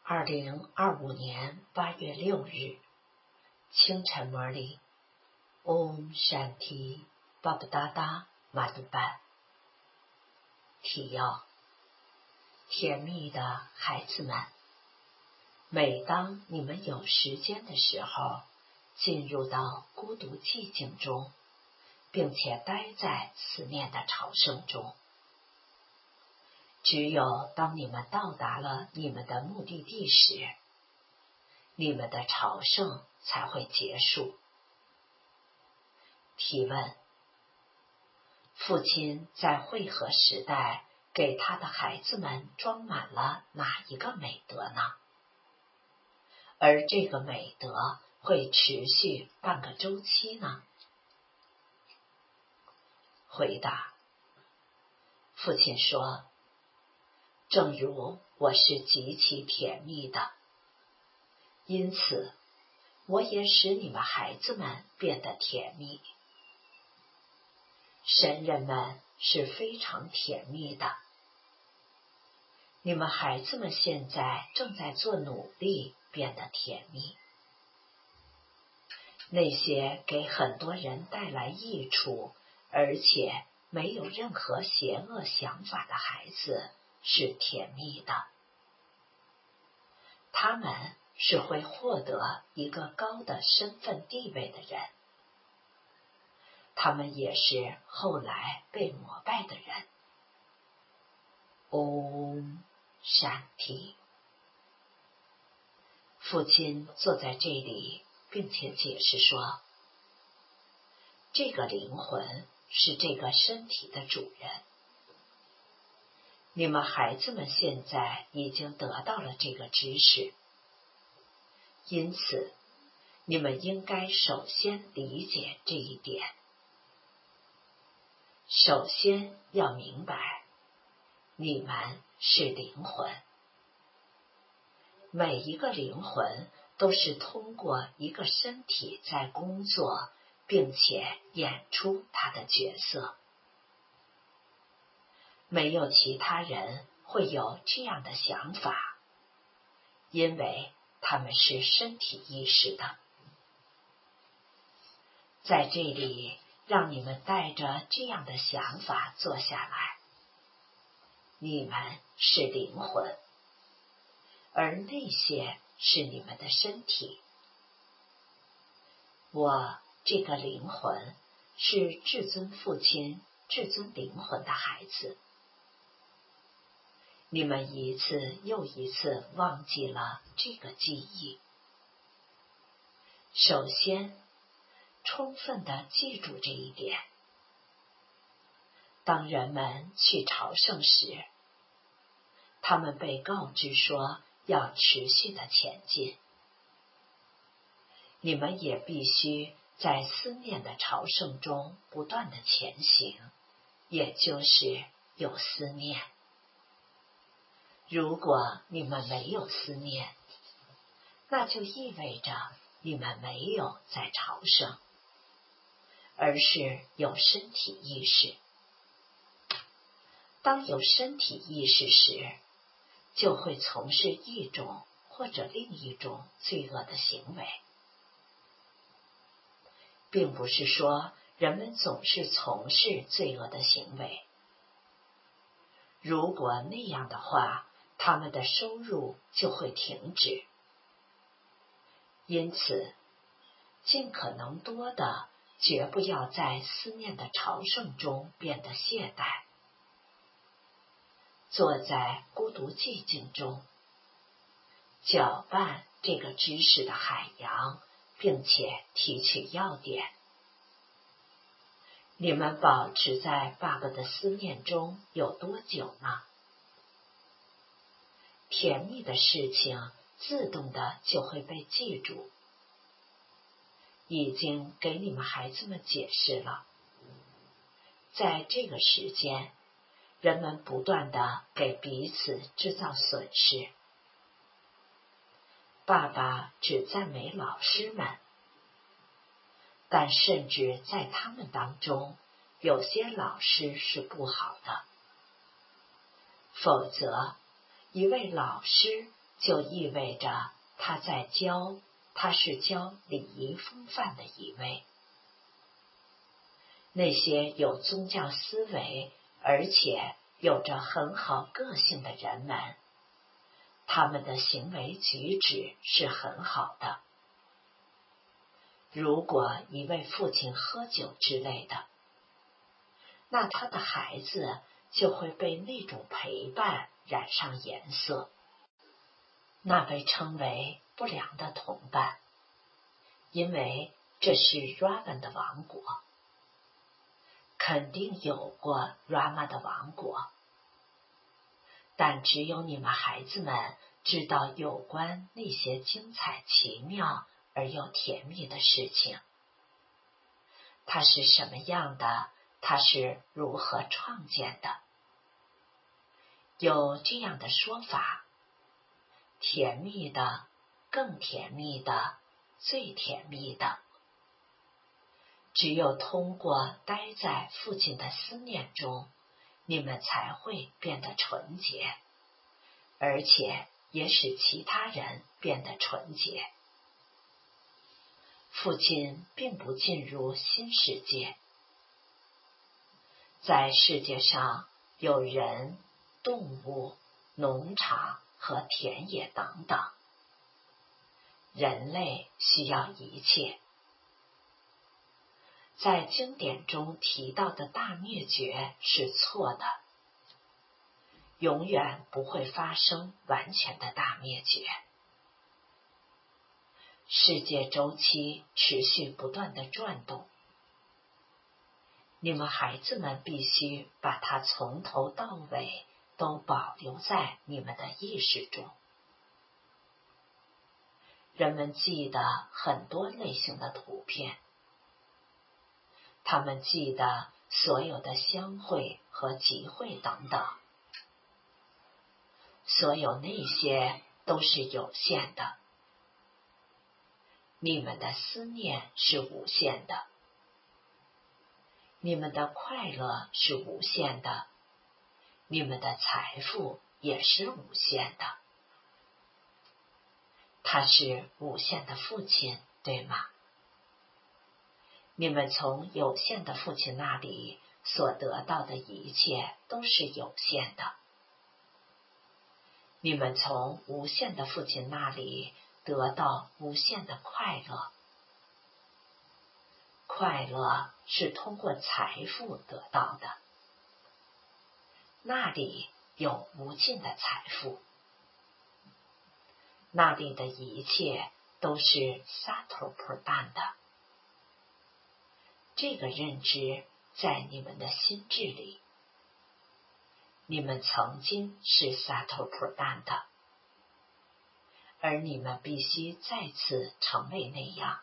2025年8月6日清晨摩利Om Shanti Baba Madhuban。提要：甜蜜的孩子们，每当你们有时间的时候，进入到孤独寂静中，并且待在思念的朝圣中。只有当你们到达了你们的目的地时，你们的朝圣才会结束。提问：父亲在会合时代给他的孩子们装满了哪一个美德呢？而这个美德会持续半个周期呢？回答：父亲说，正如我是极其甜蜜的，因此我也使你们孩子们变得甜蜜。神人们是非常甜蜜的，你们孩子们现在正在做努力变得甜蜜。那些给很多人带来益处，而且没有任何邪恶想法的孩子是甜蜜的，他们是会获得一个高的身份地位的人，他们也是后来被膜拜的人。Om Shanti。父亲坐在这里，并且解释说，这个灵魂是这个身体的主人。你们孩子们现在已经得到了这个知识，因此你们应该首先理解这一点。首先要明白，你们是灵魂。每一个灵魂都是通过一个身体在工作，并且演出他的角色。没有其他人会有这样的想法，因为他们是身体意识的。在这里，让你们带着这样的想法坐下来。你们是灵魂，而那些是你们的身体。我这个灵魂是至尊父亲、至尊灵魂的孩子。你们一次又一次忘记了这个记忆。首先，充分地记住这一点。当人们去朝圣时，他们被告知说要持续地前进。你们也必须在思念的朝圣中不断地前行，也就是有思念。如果你们没有思念，那就意味着你们没有在朝圣，而是有身体意识。当有身体意识时，就会从事一种或者另一种罪恶的行为。并不是说人们总是从事罪恶的行为，如果那样的话，他们的收入就会停止。因此，尽可能多的绝不要在思念的朝圣中变得懈怠。坐在孤独寂静中，搅拌这个知识的海洋，并且提取要点。你们保持在爸爸的思念中有多久呢？甜蜜的事情自动的就会被记住。已经给你们孩子们解释了，在这个时间，人们不断的给彼此制造损失。爸爸只赞美老师们，但甚至在他们当中，有些老师是不好的。否则，一位老师就意味着他是教礼仪风范的一位。那些有宗教思维而且有着很好个性的人们，他们的行为举止是很好的。如果一位父亲喝酒之类的，那他的孩子就会被那种陪伴染上颜色，那被称为不良的同伴，因为这是 Ravan 的王国。肯定有过 Rama 的王国，但只有你们孩子们知道有关那些精彩奇妙而又甜蜜的事情。它是什么样的？它是如何创建的？有这样的说法：甜蜜的，更甜蜜的，最甜蜜的。只有通过待在父亲的思念中，你们才会变得纯洁，而且也使其他人变得纯洁。父亲并不进入新世界，在世界上有人、动物、农场和田野等等。人类需要一切。在经典中提到的大灭绝是错的，永远不会发生完全的大灭绝。世界周期持续不断地转动，你们孩子们必须把它从头到尾都保留在你们的意识中。人们记得很多类型的图片，他们记得所有的相会和集会等等，所有那些都是有限的。你们的思念是无限的，你们的快乐是无限的，你们的财富也是无限的。他是无限的父亲，对吗？你们从有限的父亲那里所得到的一切都是有限的。你们从无限的父亲那里得到无限的快乐。快乐是通过财富得到的，那里有无尽的财富，那里的一切都是 Sattva Pradhan 的。这个认知在你们的心智里，你们曾经是 Sattva Pradhan 的，而你们必须再次成为那样。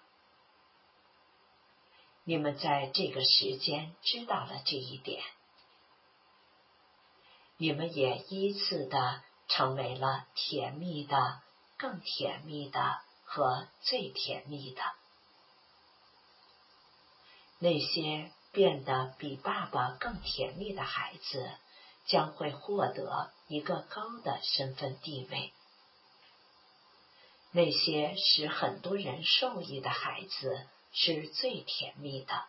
你们在这个时间知道了这一点，你们也依次地成为了甜蜜的、更甜蜜的和最甜蜜的。那些变得比爸爸更甜蜜的孩子将会获得一个高的身份地位。那些使很多人受益的孩子是最甜蜜的。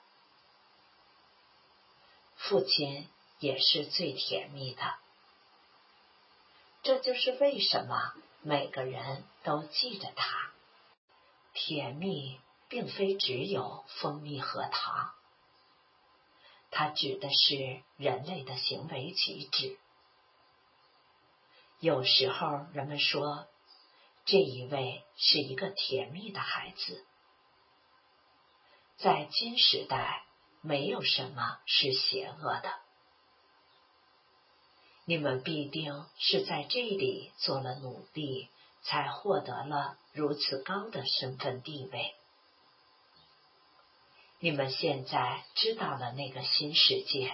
父亲也是最甜蜜的。这就是为什么每个人都记着它。甜蜜并非只有蜂蜜和糖，它指的是人类的行为举止。有时候人们说，这一位是一个甜蜜的孩子。在今时代，没有什么是邪恶的。你们必定是在这里做了努力，才获得了如此高的身份地位。你们现在知道了那个新世界，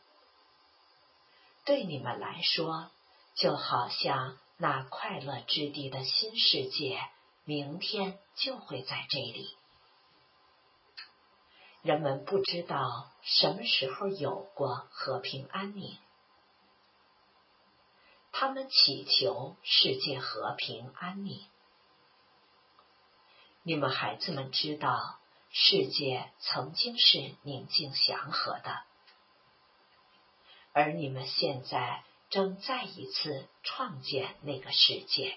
对你们来说，就好像那快乐之地的新世界，明天就会在这里。人们不知道什么时候有过和平安宁。 他们祈求世界和平安宁。你们孩子们知道，世界曾经是宁静祥和的，而你们现在正再一次创建那个世界。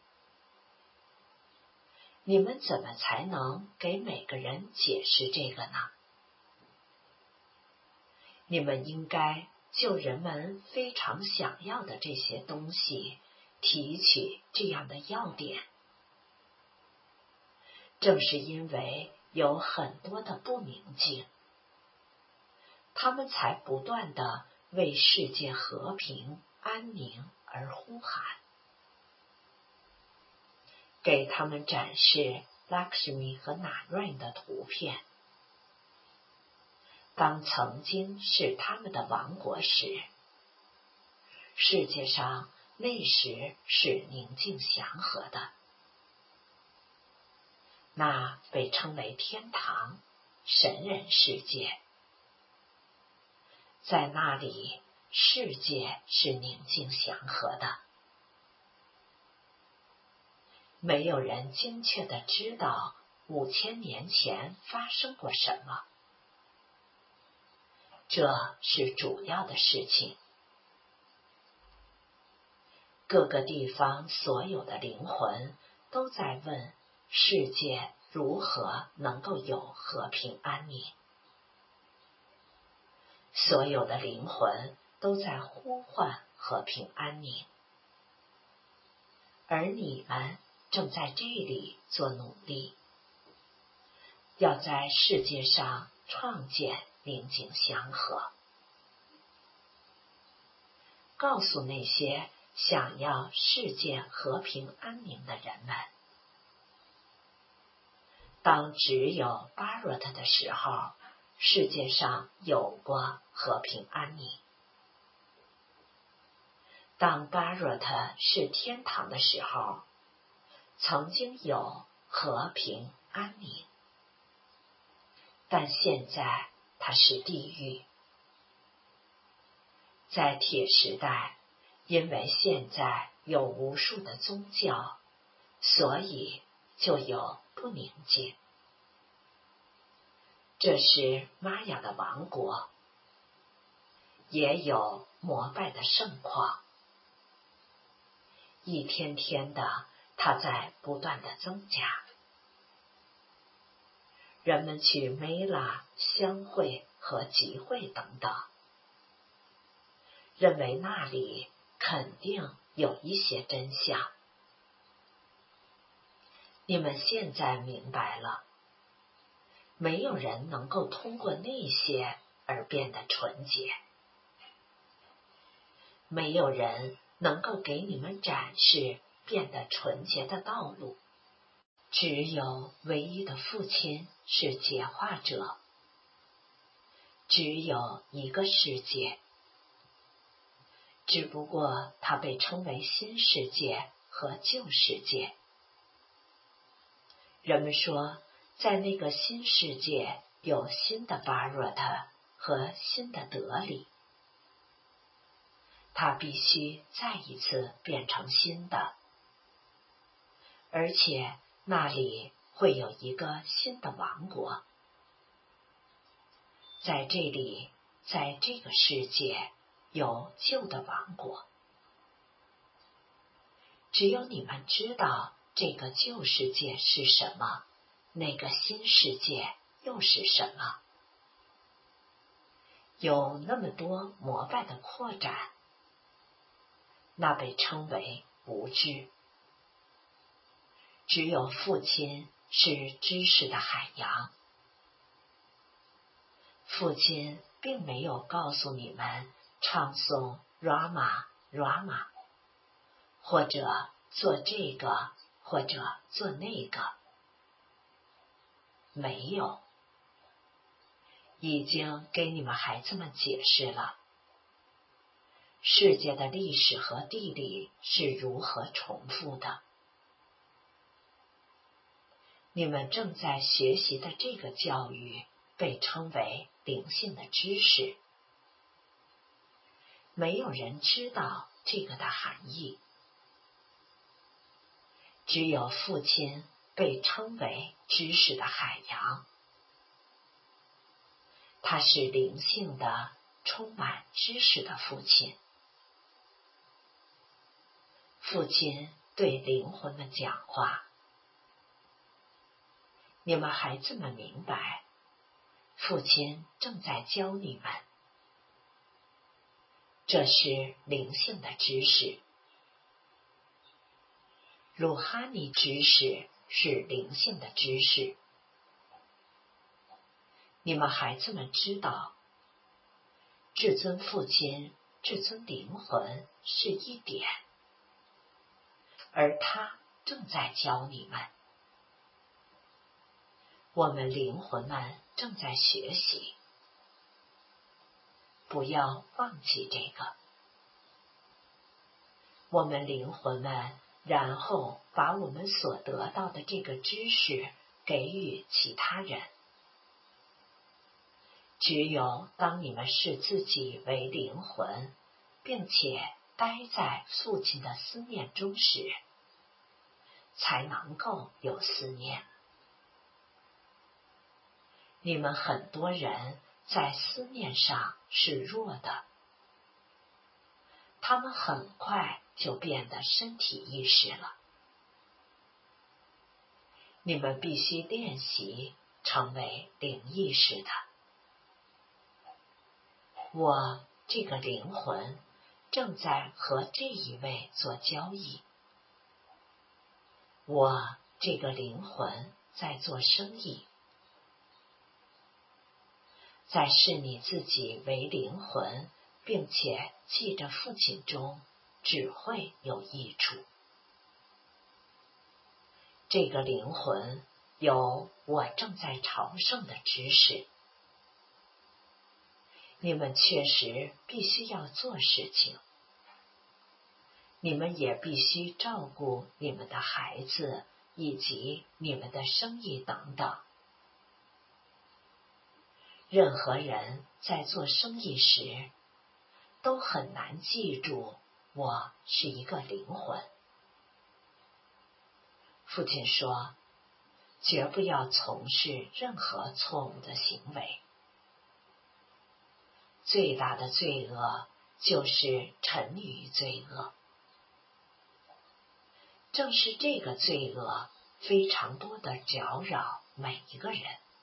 你们怎么才能给每个人解释这个呢？你们应该就人们非常想要的这些东西提取这样的要点。正是因为有很多的不宁静，他们才不断地为世界和平安宁而呼喊。给他们展示 Lakshmi 和 Narayan 的图片。当曾经是他们的王国时，世界上那时是宁静祥和的。那被称为天堂，神人世界。在那里，世界是宁静祥和的。没有人精确地知道5000年前发生过什么，这是主要的事情。各个地方所有的灵魂都在问世界如何能够有和平安宁。所有的灵魂都在呼唤和平安宁，而你们正在这里做努力，要在世界上创建宁静祥和。告诉那些想要世界和平安宁的人们，当只有巴若特的时候，世界上有过和平安宁；当巴若特是天堂的时候，曾经有和平安宁，但现在它是地狱。在铁时代，因为现在有无数的宗教，所以就有不宁静。这是玛雅的王国，也有膜拜的盛况。一天天的，它在不断的增加。人们去梅拉相会和集会等等，认为那里肯定有一些真相。你们现在明白了，没有人能够通过那些而变得纯洁，没有人能够给你们展示变得纯洁的道路。只有唯一的父亲是解化者，只有一个世界，只不过它被称为新世界和旧世界。人们说，在那个新世界有新的巴若特和新的德里，它必须再一次变成新的，而且那里会有一个新的王国。在这里，在这个世界有旧的王国。只有你们知道这个旧世界是什么，那个新世界又是什么。有那么多膜拜的扩展，那被称为无知。只有父亲是知识的海洋。父亲并没有告诉你们唱诵 Rama， 或者做这个，或者做那个。没有。已经给你们孩子们解释了，世界的历史和地理是如何重复的。你们正在学习的这个教育被称为灵性的知识。没有人知道这个的含义。只有父亲被称为知识的海洋，他是灵性的、充满知识的父亲。父亲对灵魂们讲话：你们孩子们明白，父亲正在教你们。这是灵性的知识。鲁哈尼知识是灵性的知识。你们孩子们知道，至尊父亲、至尊灵魂是一点，而他正在教你们。我们灵魂们正在学习，不要忘记这个。我们灵魂们然后把我们所得到的这个知识给予其他人。只有当你们视自己为灵魂，并且待在父亲的思念中时，才能够有思念。你们很多人在思念上是弱的，他们很快就变得身体意识了。你们必须练习成为灵意识的。我这个灵魂正在和这一位做交易。我这个灵魂在做生意。在视你自己为灵魂，并且记着父亲中，只会有益处。这个灵魂有我正在朝圣的知识。你们确实必须要做事情。你们也必须照顾你们的孩子以及你们的生意等等。任何人在做生意时，都很难记住我是一个灵魂。父亲说，绝不要从事任何错误的行为。最大的罪恶就是沉溺于罪恶。正是这个罪恶非常多地搅扰每一个人。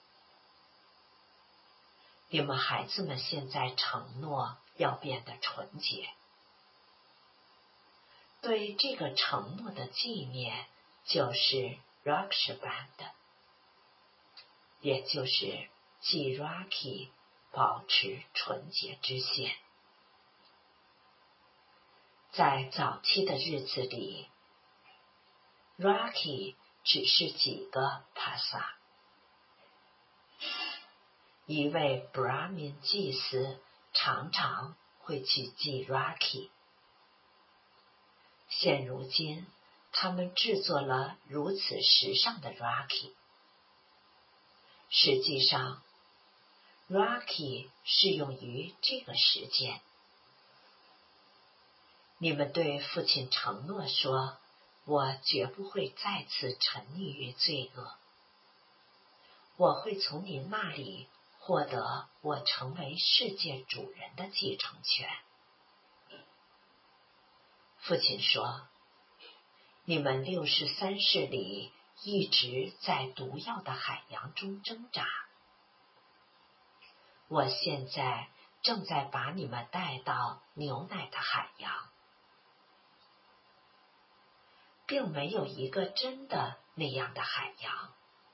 你们孩子们现在承诺要变得纯洁。对这个承诺的纪念就是 Rakshaband， 也就是即 Raki 保持纯洁之线。在早期的日子里， Raki 只是几个 Pasa。一位 Brahmin 祭司常常会去祭 Raki。现如今，他们制作了如此时尚的 Raki。实际上 ，Raki 适用于这个时间。你们对父亲承诺说，我绝不会再次沉溺于罪恶。我会从你那里获得我成为世界主人的继承权。父亲说，你们63世里一直在毒药的海洋中挣扎。我现在正在把你们带到牛奶的海洋。并没有一个真的那样的海洋，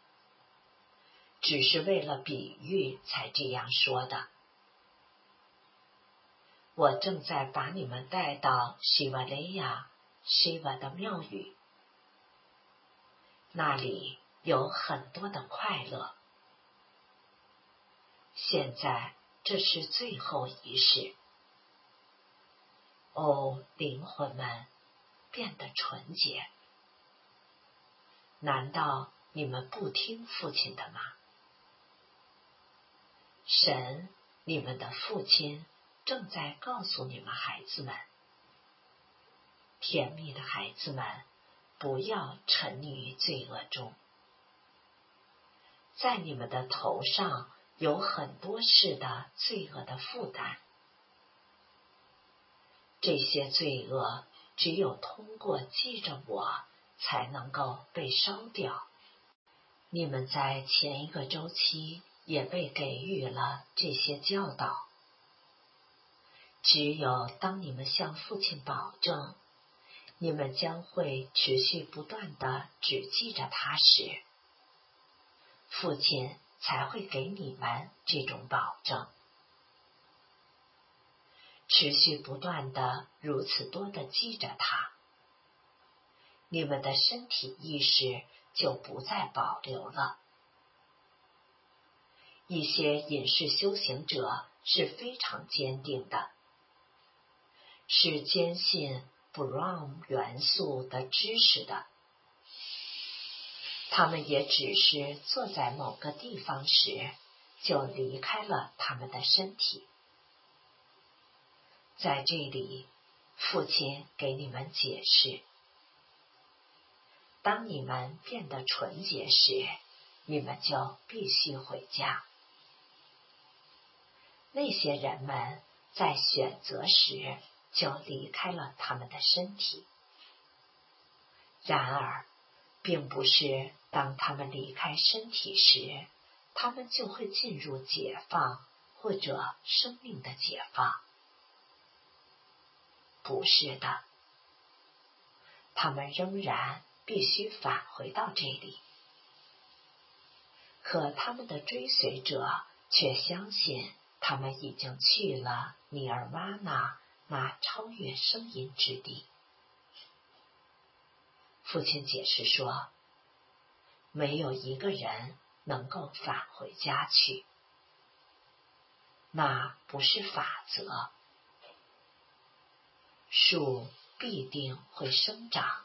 只是为了比喻才这样说的。我正在把你们带到西瓦雷亚 Shiva 的庙宇，那里有很多的快乐。现在这是最后仪式。哦，灵魂们，变得纯洁。难道你们不听父亲的吗？神，你们的父亲正在告诉你们孩子们， 甜蜜的孩子们，不要沉溺于罪恶中。在你们的头上有很多事的罪恶的负担，这些罪恶只有通过记着我才能够被烧掉。你们在前一个周期也被给予了这些教导。只有当你们向父亲保证，你们将会持续不断地只记着他时，父亲才会给你们这种保证。持续不断地如此多地记着他，你们的身体意识就不再保留了。一些隐士修行者是非常坚定的，是坚信 Brahm 元素的知识的。他们也只是坐在某个地方时，就离开了他们的身体。在这里，父亲给你们解释，当你们变得纯洁时，你们就必须回家。那些人们在选择时就离开了他们的身体。然而，并不是当他们离开身体时，他们就会进入解放或者生命的解放。不是的，他们仍然必须返回到这里。可他们的追随者却相信他们已经去了尼尔瓦纳那超越声音之地。父亲解释说，没有一个人能够返回家去，那不是法则。树必定会生长。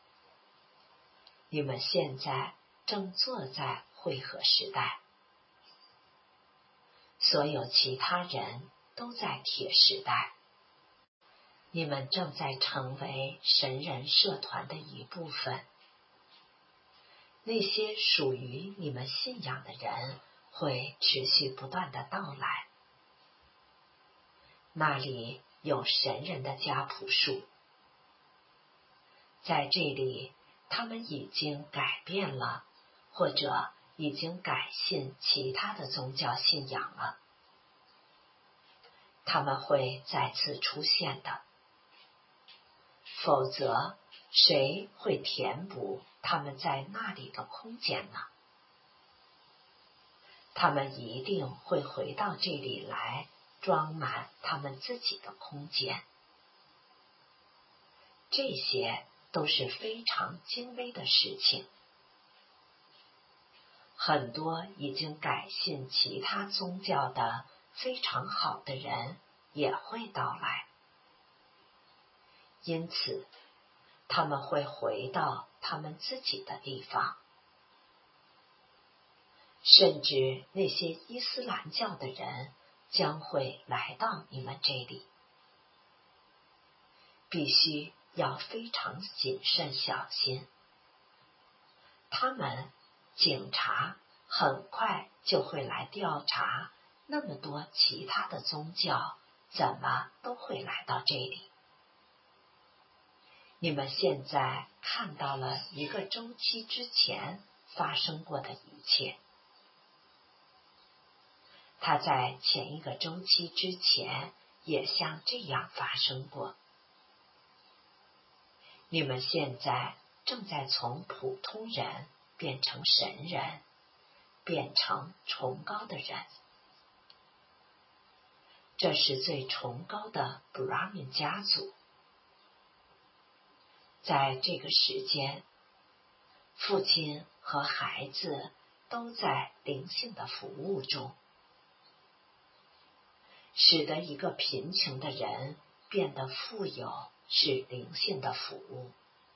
你们现在正坐在汇合时代，所有其他人都在铁时代。你们正在成为神人社团的一部分。那些属于你们信仰的人会持续不断地到来。那里有神人的家谱树，在这里他们已经改变了，或者已经改信其他的宗教信仰了。他们会再次出现的，否则谁会填补他们在那里的空间呢？他们一定会回到这里来，装满他们自己的空间。这些都是非常精微的事情。很多已经改信其他宗教的非常好的人也会到来，因此他们会回到他们自己的地方。甚至那些伊斯兰教的人将会来到你们这里。必须要非常谨慎小心。他们警察很快就会来调查那么多其他的宗教怎么都会来到这里。你们现在看到了一个周期之前发生过的一切。它在前一个周期之前也像这样发生过。你们现在正在从普通人变成神人，变成崇高的人。这是最崇高的 Brahmin 家族。在这个时间，父亲和孩子都在灵性的服务中，使得一个贫穷的人变得富有是灵性的服务。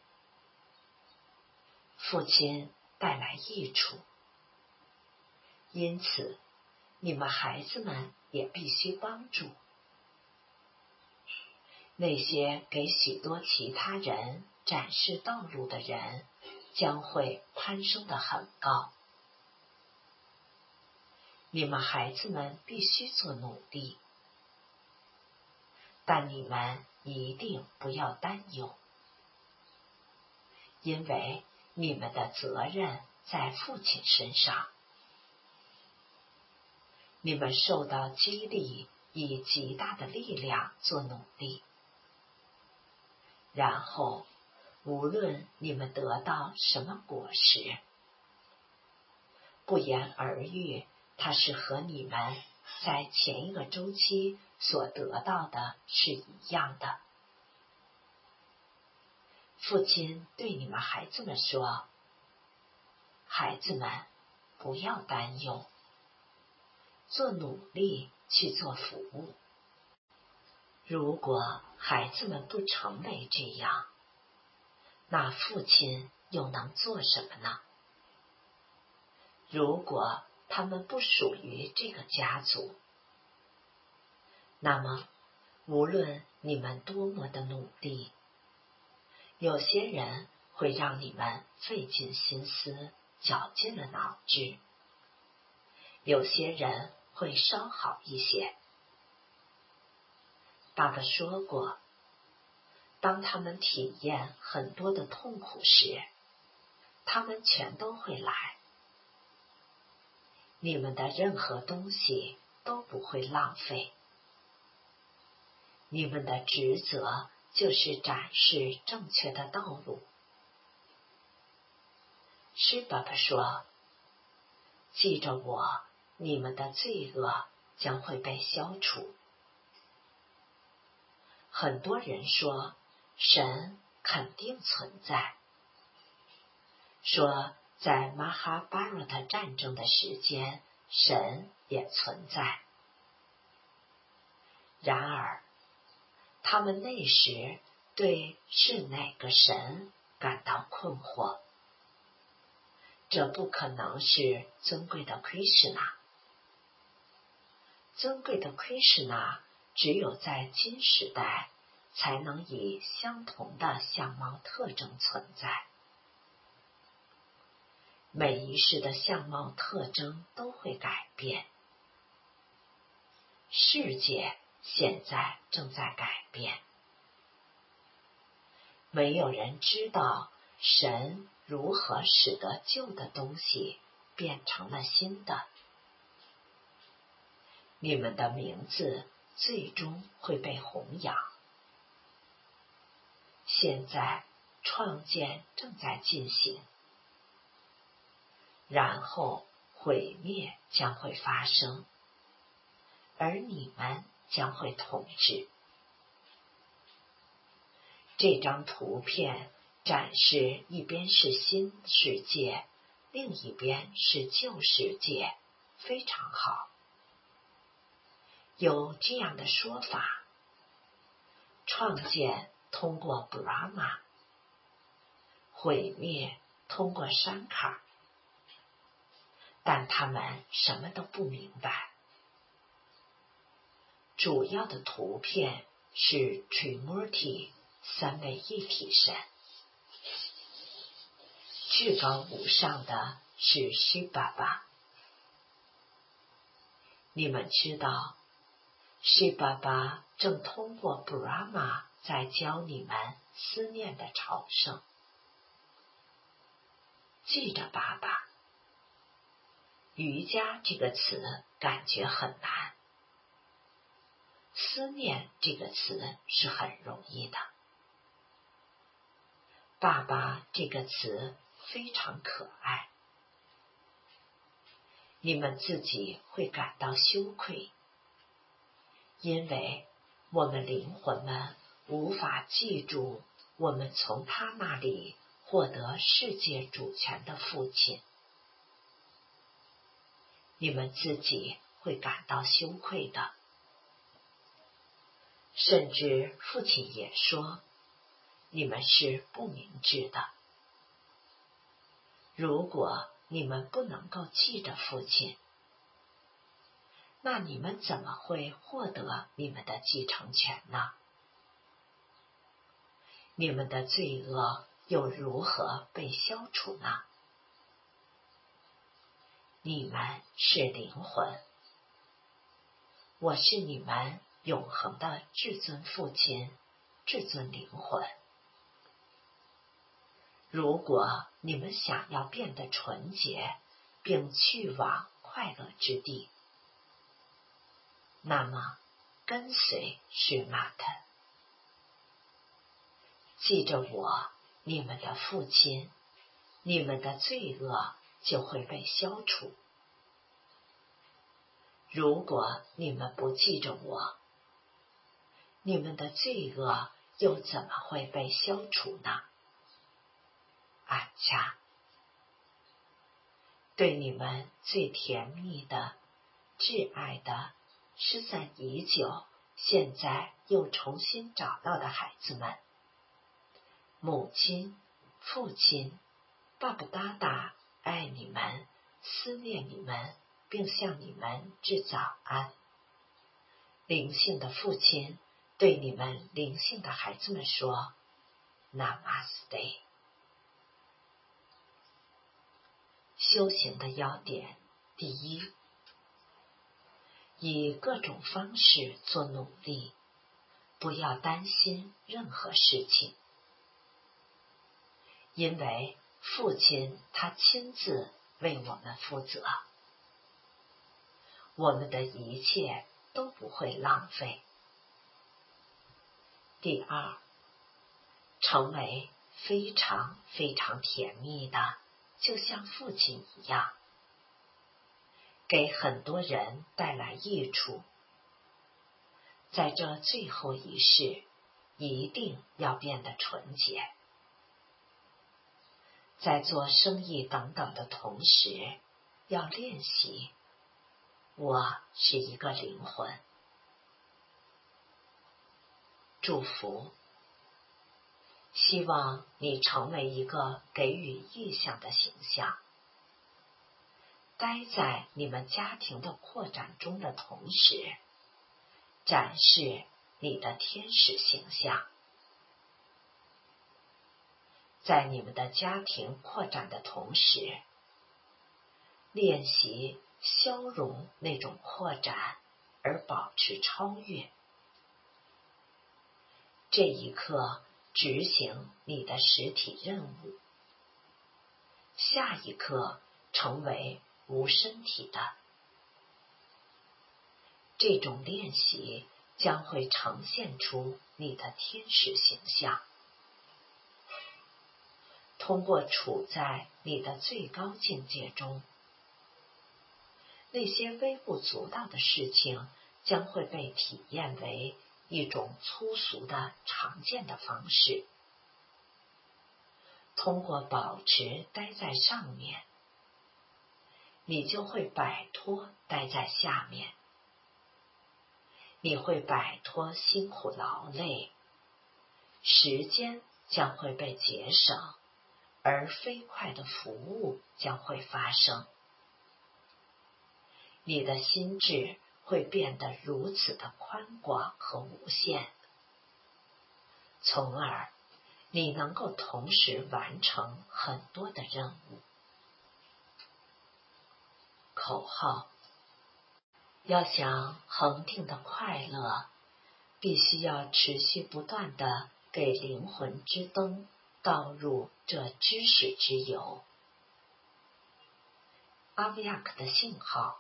父亲带来益处，因此你们孩子们也必须帮助。 那些给许多其他人展示道路的人，将会攀升得很高。你们孩子们必须做努力，但你们一定不要担忧，因为你们的责任在父亲身上。你们受到激励，以极大的力量做努力，然后无论你们得到什么果实，不言而喻，它是和你们在前一个周期所得到的是一样的。父亲对你们孩子们说：孩子们，不要担忧，做努力去做服务。如果孩子们不成为这样，那父亲又能做什么呢？如果他们不属于这个家族，那么无论你们多么的努力，有些人会让你们费尽心思，绞尽了脑汁，有些人会稍好一些。爸爸说过，当他们体验很多的痛苦时，他们全都会来。你们的任何东西都不会浪费。你们的职责就是展示正确的道路。施爸爸说：记着我，你们的罪恶将会被消除。很多人说神肯定存在，说在马哈巴拉特战争的时间，神也存在。然而，他们那时对是哪个神感到困惑。这不可能是尊贵的奎什纳。尊贵的奎什纳只有在今时代才能以相同的相貌特征存在。每一世的相貌特征都会改变。世界现在正在改变。没有人知道神如何使得旧的东西变成了新的。你们的名字最终会被弘扬。现在创建正在进行，然后毁灭将会发生，而你们将会统治。这张图片展示一边是新世界，另一边是旧世界，非常好。有这样的说法：创建通过 Brahma， 毁灭通过山卡。但他们什么都不明白。主要的图片是 Trimurti 三位一体神，至高无上的是 Shivababa。你们知道Shivababa正通过 Brahma 在教你们思念的朝圣。记着爸爸，瑜伽这个词感觉很难，思念这个词是很容易的。爸爸这个词非常可爱。你们自己会感到羞愧，因为我们灵魂们无法记住我们从他那里获得世界主权的父亲。你们自己会感到羞愧的。甚至父亲也说，你们是不明智的。如果你们不能够记着父亲，那你们怎么会获得你们的继承权呢？ 你们的罪恶又如何被消除呢？你们是灵魂，我是你们永恒的至尊父亲，至尊灵魂。如果你们想要变得纯洁，并去往快乐之地，那么跟随是马特，记着我，你们的父亲，你们的罪恶就会被消除。如果你们不记着我，你们的罪恶又怎么会被消除呢？阿恰，对你们最甜蜜的、挚爱的、失散已久，现在又重新找到的孩子们，母亲、父亲、巴布达达爱你们，思念你们，并向你们致早安。灵性的父亲对你们灵性的孩子们说 Namaste。 修行的要点：第一，以各种方式做努力，不要担心任何事情，因为父亲他亲自为我们负责，我们的一切都不会浪费。第二，成为非常非常甜蜜的，就像父亲一样，给很多人带来益处。在这最后一世，一定要变得纯洁。在做生意等等的同时，要练习我是一个灵魂。祝福，希望你成为一个给予意向的形象，待在你们家庭的扩展中的同时，展示你的天使形象。在你们的家庭扩展的同时，练习消融那种扩展，而保持超越。这一刻执行你的实体任务，下一刻成为无身体的。这种练习将会呈现出你的天使形象。通过处在你的最高境界中，那些微不足道的事情将会被体验为一种粗俗的常见的方式。通过保持待在上面，你就会摆脱待在下面。你会摆脱辛苦劳累，时间将会被节省，而飞快的服务将会发生。你的心智会变得如此的宽广和无限，从而你能够同时完成很多的任务。口号：要想恒定的快乐，必须要持续不断地给灵魂之灯倒入这知识之油。阿维亚克的信号：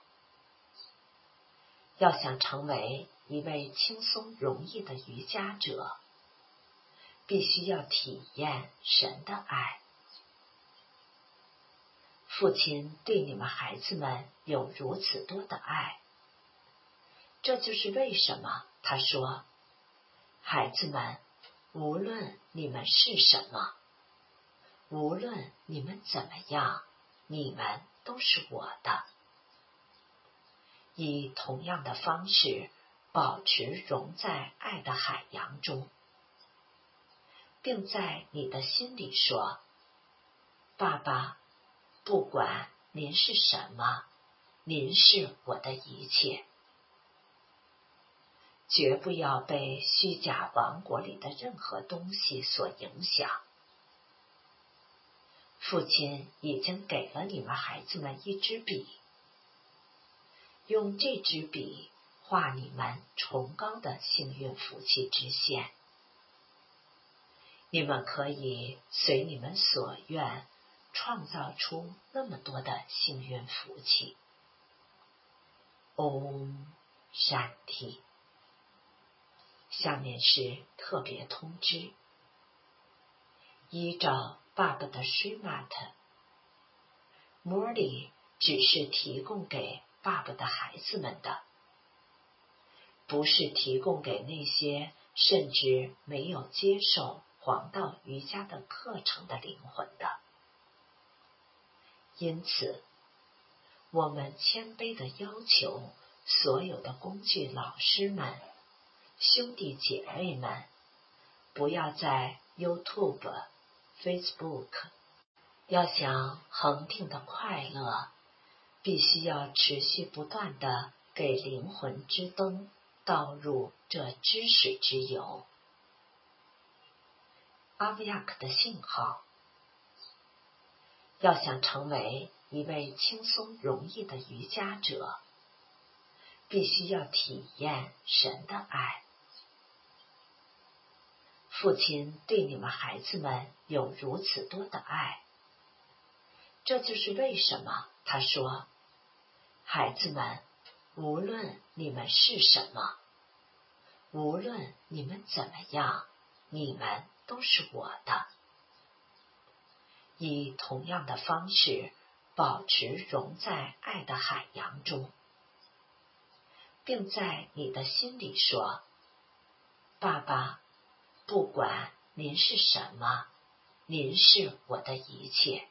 要想成为一位轻松容易的瑜伽者，必须要体验神的爱。父亲对你们孩子们有如此多的爱，这就是为什么他说：孩子们，无论你们是什么，无论你们怎么样，你们都是我的。以同样的方式保持融在爱的海洋中，并在你的心里说：爸爸，不管您是什么，您是我的一切。 绝不要被虚假王国里的任何东西所影响。父亲已经给了你们孩子们一支笔，用这支笔画你们崇高的幸运福气之线。你们可以随你们所愿创造出那么多的幸运福气。嗡闪提。下面是特别通知。依照爸爸的施玛特，摩里只是提供给爸爸的孩子们的，不是提供给那些甚至没有接受黄道瑜伽的课程的灵魂的。因此，我们谦卑地要求所有的工具老师们、兄弟姐妹们，不要在 YouTube、Facebook， 要想恒定的快乐，必须要持续不断地给灵魂之灯倒入这知识之油。阿维亚克的信号。要想成为一位轻松容易的瑜伽者，必须要体验神的爱。父亲对你们孩子们有如此多的爱，这就是为什么他说，孩子们，无论你们是什么，无论你们怎么样，你们都是我的。以同样的方式保持融在爱的海洋中，并在你的心里说，爸爸，不管您是什么，您是我的一切。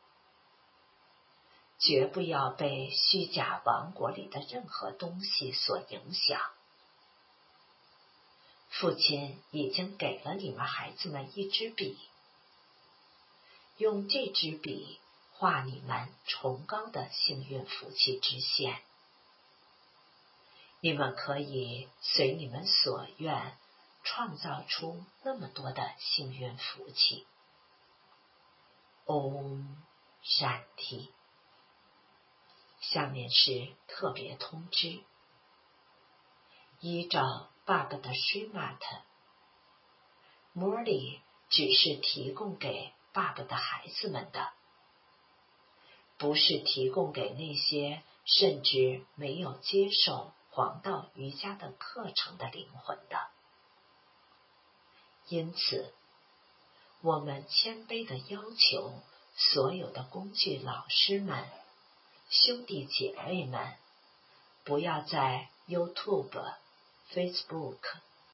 绝不要被虚假王国里的任何东西所影响。父亲已经给了你们孩子们一支笔，用这支笔画你们崇高的幸运福气之线。你们可以随你们所愿创造出那么多的幸运福气。嗡闪提。下面是特别通知。依照爸爸的施玛特，摩里只是提供给爸爸的孩子们的，不是提供给那些甚至没有接受黄道瑜伽的课程的灵魂的。因此，我们谦卑地要求所有的工具老师们、兄弟姐妹们，不要在 YouTube、Facebook，